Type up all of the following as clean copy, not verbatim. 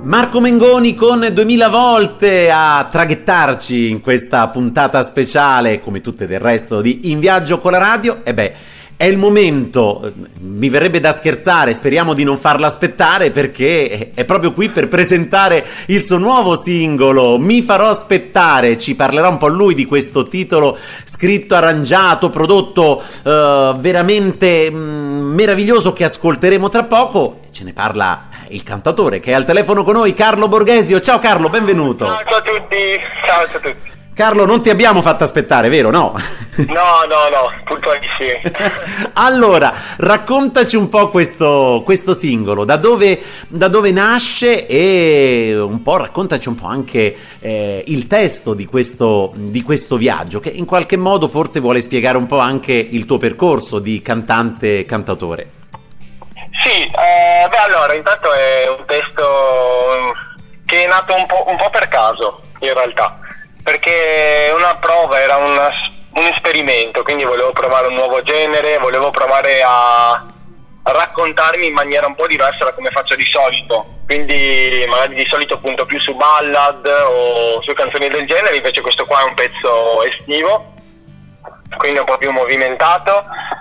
Marco Mengoni con 2000 volte a traghettarci in questa puntata speciale, come tutte del resto, di In Viaggio con la Radio. E beh, è il momento, mi verrebbe da scherzare, speriamo di non farla aspettare, perché è proprio qui per presentare il suo nuovo singolo, Mi farò aspettare. Ci parlerà un po' lui di questo titolo scritto, arrangiato, prodotto veramente meraviglioso, che ascolteremo tra poco. Ce ne parla il cantatore che è al telefono con noi, Carlo Borghesio. Ciao Carlo, benvenuto. Ciao a tutti, ciao a tutti. Carlo, non ti abbiamo fatto aspettare, vero? No, puntualissimi. Allora, raccontaci un po' questo singolo, da dove nasce, e un po' raccontaci un po' anche il testo di questo viaggio, che in qualche modo forse vuole spiegare un po' anche il tuo percorso di cantante-cantatore. Sì, allora, intanto è un testo che è nato un po' per caso, in realtà, perché una prova era un esperimento, quindi volevo provare un nuovo genere, volevo provare a raccontarmi in maniera un po' diversa da come faccio di solito, quindi magari di solito punto più su ballad o su canzoni del genere, invece questo qua è un pezzo estivo, quindi un po' più movimentato.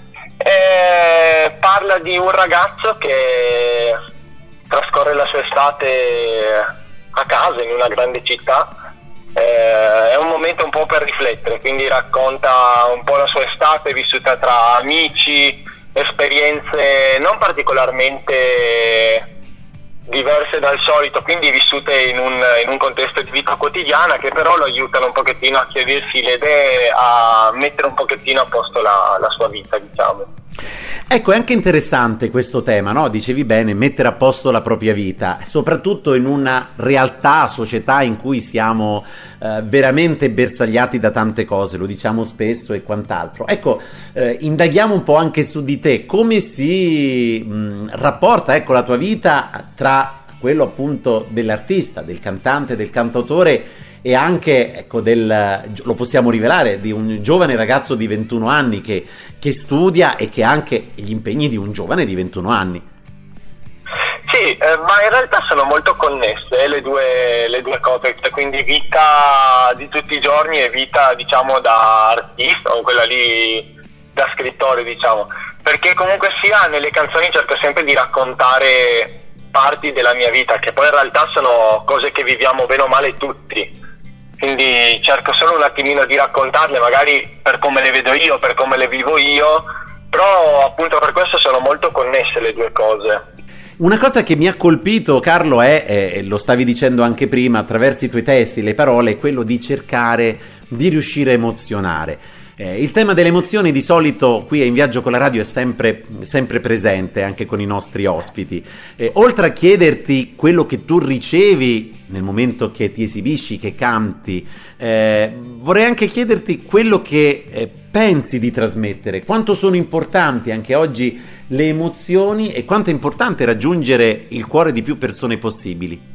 Parla di un ragazzo che trascorre la sua estate a casa in una grande città. È un momento un po' per riflettere, quindi racconta un po' la sua estate vissuta tra amici, esperienze non particolarmente diverse dal solito, quindi vissute in un contesto di vita quotidiana, che però lo aiutano un pochettino a chiarirsi le idee, a mettere un pochettino a posto la sua vita, diciamo. Ecco, è anche interessante questo tema, no? Dicevi bene, mettere a posto la propria vita, soprattutto in una realtà, società in cui siamo veramente bersagliati da tante cose, lo diciamo spesso e quant'altro. Ecco, indaghiamo un po' anche su di te, come si rapporta, ecco, la tua vita tra quello appunto dell'artista, del cantante, del cantautore, e anche, ecco, lo possiamo rivelare, di un giovane ragazzo di 21 anni che studia e che ha anche gli impegni di un giovane di 21 anni. Sì, ma in realtà sono molto connesse le due cose, quindi vita di tutti i giorni e vita, diciamo, da artista, o quella lì da scrittore, diciamo, perché comunque sia nelle canzoni cerco sempre di raccontare parti della mia vita, che poi in realtà sono cose che viviamo bene o male tutti. Quindi cerco solo un attimino di raccontarle, magari per come le vedo io, per come le vivo io, però appunto per questo sono molto connesse le due cose. Una cosa che mi ha colpito, Carlo, è lo stavi dicendo anche prima, attraverso i tuoi testi, le parole, è quello di cercare di riuscire a emozionare. Il tema delle emozioni di solito qui a In Viaggio con la Radio è sempre presente, anche con i nostri ospiti. Oltre a chiederti quello che tu ricevi nel momento che ti esibisci, che canti, vorrei anche chiederti quello che pensi di trasmettere, quanto sono importanti anche oggi le emozioni e quanto è importante raggiungere il cuore di più persone possibili.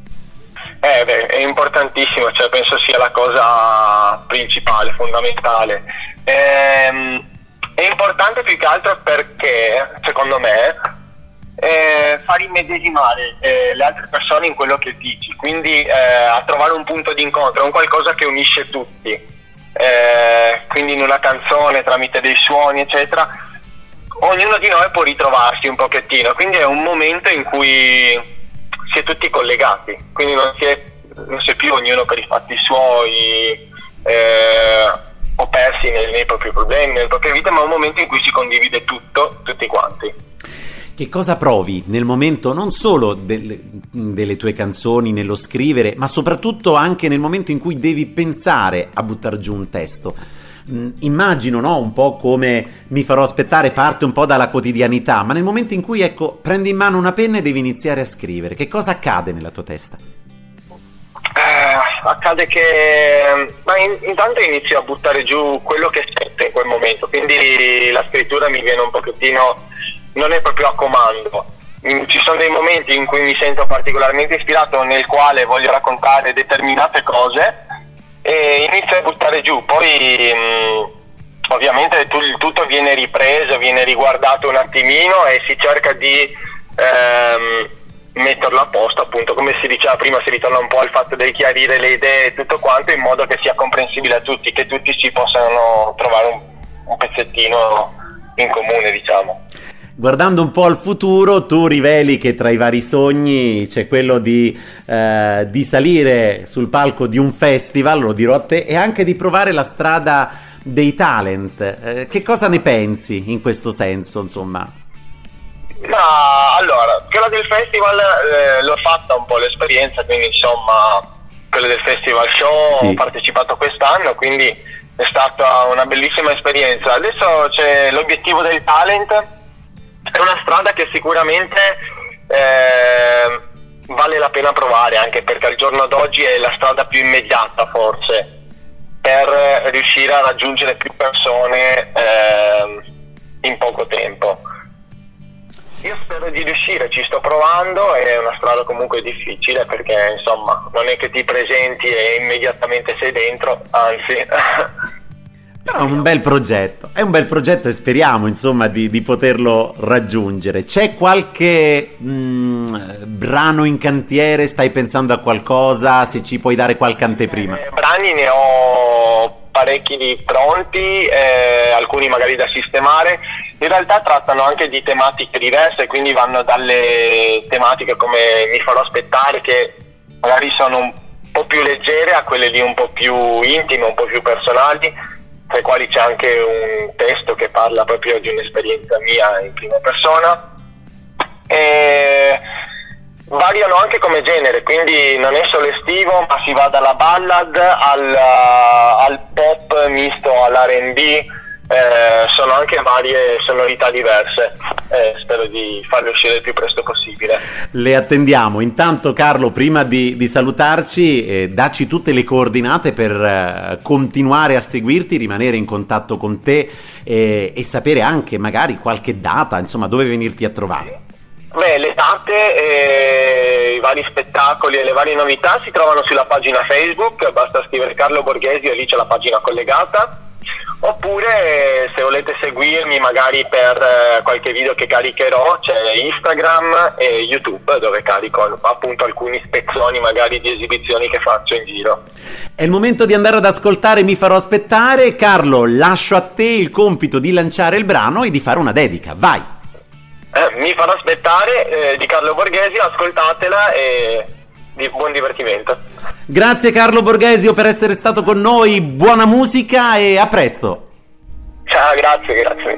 È importantissimo, cioè penso sia la cosa principale, fondamentale. È importante più che altro perché, secondo me, far immedesimare le altre persone in quello che dici, quindi a trovare un punto di incontro, un qualcosa che unisce tutti, quindi in una canzone, tramite dei suoni, eccetera, ognuno di noi può ritrovarsi un pochettino, quindi è un momento in cui si è tutti collegati, quindi non si è più ognuno per i fatti suoi o persi nei propri problemi, nelle proprie vite, ma è un momento in cui si condivide tutto, tutti quanti. Che cosa provi nel momento non solo delle tue canzoni, nello scrivere, ma soprattutto anche nel momento in cui devi pensare a buttar giù un testo? Immagino, no? Un po' come Mi farò aspettare, parte un po' dalla quotidianità, ma nel momento in cui, ecco, prendi in mano una penna e devi iniziare a scrivere, che cosa accade nella tua testa? Accade che intanto inizio a buttare giù quello che sento in quel momento, quindi la scrittura mi viene un pochettino, non è proprio a comando. Ci sono dei momenti in cui mi sento particolarmente ispirato, nel quale voglio raccontare determinate cose e inizio a buttare giù, poi ovviamente tutto viene ripreso, viene riguardato un attimino e si cerca di metterlo a posto, appunto come si diceva prima, si ritorna un po' al fatto del chiarire le idee e tutto quanto, in modo che sia comprensibile a tutti, che tutti ci possano trovare un pezzettino in comune, diciamo. Guardando un po' al futuro, tu riveli che tra i vari sogni c'è quello di salire sul palco di un festival, lo dirò a te, e anche di provare la strada dei talent. Che cosa ne pensi in questo senso, insomma? Ma allora, quella del festival l'ho fatta un po' l'esperienza, quindi insomma quella del festival show sì. Ho partecipato quest'anno, quindi è stata una bellissima esperienza. Adesso c'è l'obiettivo del talent. È una strada che sicuramente vale la pena provare, anche perché al giorno d'oggi è la strada più immediata forse per riuscire a raggiungere più persone in poco tempo. Io spero di riuscire, ci sto provando, è una strada comunque difficile perché insomma non è che ti presenti e immediatamente sei dentro, anzi. Però è un bel progetto e speriamo insomma di poterlo raggiungere. C'è qualche brano in cantiere? Stai pensando a qualcosa? Se ci puoi dare qualche anteprima. Brani ne ho parecchi di pronti, alcuni magari da sistemare. In realtà trattano anche di tematiche diverse, quindi vanno dalle tematiche come Mi farò aspettare, che magari sono un po' più leggere, a quelle lì un po' più intime, un po' più personali, tra i quali c'è anche un testo che parla proprio di un'esperienza mia in prima persona. E variano anche come genere, quindi non è solo estivo, ma si va dalla ballad al pop misto all'R&B, sono anche varie sonorità diverse. Spero di farle uscire il più presto possibile. Le attendiamo. Intanto Carlo, prima di salutarci, dacci tutte le coordinate per continuare a seguirti, rimanere in contatto con te e sapere anche magari qualche data, insomma, dove venirti a trovare. Beh, le date, i vari spettacoli e le varie novità si trovano sulla pagina Facebook, basta scrivere Carlo Borghesi e lì c'è la pagina collegata. Oppure se volete seguirmi magari per qualche video che caricherò, c'è Instagram e YouTube, dove carico appunto alcuni spezzoni magari di esibizioni che faccio in giro. È il momento di andare ad ascoltare Mi farò aspettare. Carlo, lascio a te il compito di lanciare il brano e di fare una dedica, vai! Mi farò aspettare di Carlo Borghesi, ascoltatela e buon divertimento. Grazie Carlo Borghesio per essere stato con noi, buona musica e a presto. Ciao, grazie.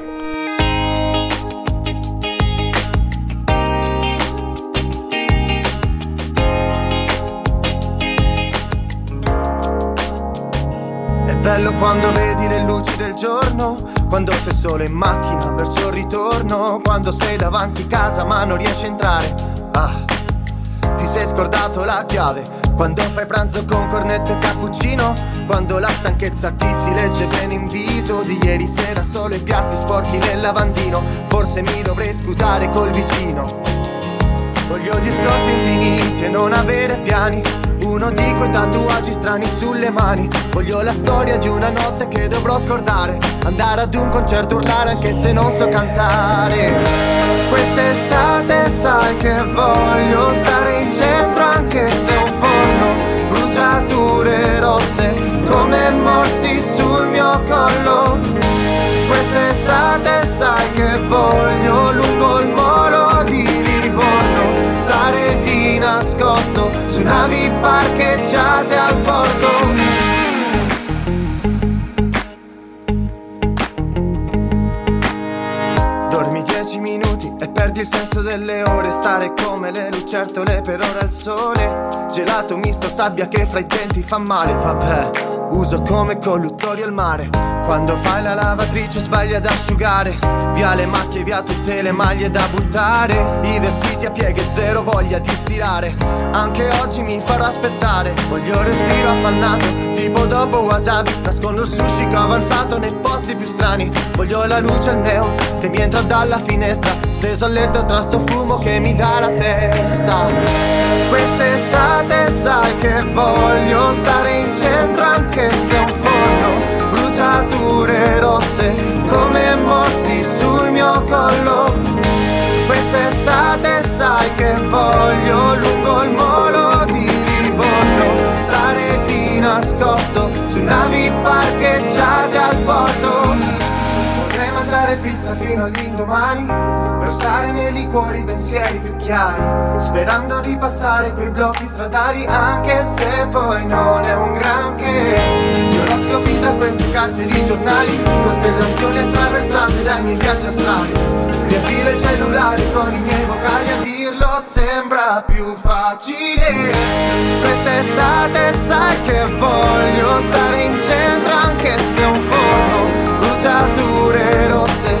È bello quando vedi le luci del giorno, quando sei solo in macchina verso il ritorno, quando sei davanti casa ma non riesci a entrare. Ti sei scordato la chiave, quando fai pranzo con cornetto e cappuccino, quando la stanchezza ti si legge bene in viso, di ieri sera solo i piatti sporchi nel lavandino, forse mi dovrei scusare col vicino. Voglio discorsi infiniti e non avere piani, uno di quei tatuaggi strani sulle mani. Voglio la storia di una notte che dovrò scordare, andare ad un concerto, urlare anche se non so cantare. Quest'estate sai che voglio stare in centro anche se è un forno, bruciature rosse come morsi sul mio collo. Quest'estate sai che voglio lungo il molo di Livorno, stare di nascosto su navi parcheggiate al porto. Dormi 10 minuti e perdi il senso delle ore, stare come le lucertole per ora al sole, gelato misto sabbia che fra i denti fa male. Vabbè, uso come colluttori al mare, quando fai la lavatrice sbagli ad asciugare, via le macchie, via tutte le maglie da buttare, i vestiti a pieghe, zero voglia di stirare. Anche oggi mi farò aspettare, voglio respiro affannato, tipo dopo wasabi, nascondo il sushi che ho avanzato nei posti più strani. Voglio la luce al neon che mi entra dalla finestra, steso a letto tra sto fumo che mi dà la testa. Quest'estate sai che voglio stare in centro anche se è un forno, bruciature rosse come morsi sul mio collo. Quest'estate sai che voglio lungo il molo di Livorno, stare di nascosto su navi parcheggiate al porto. Vorrei mangiare pizza fino all'indomani, versare nei liquori i pensieri più chiari, sperando di passare quei blocchi stradali, anche se poi non è un granché. Oroscopi tra queste carte di giornali, costellazioni attraversate dai miei viaggi astrali. Riempire il cellulare con i miei vocali, a dirlo sembra più facile. Quest'estate sai che voglio stare in centro, anche se è un forno, bruciature rosse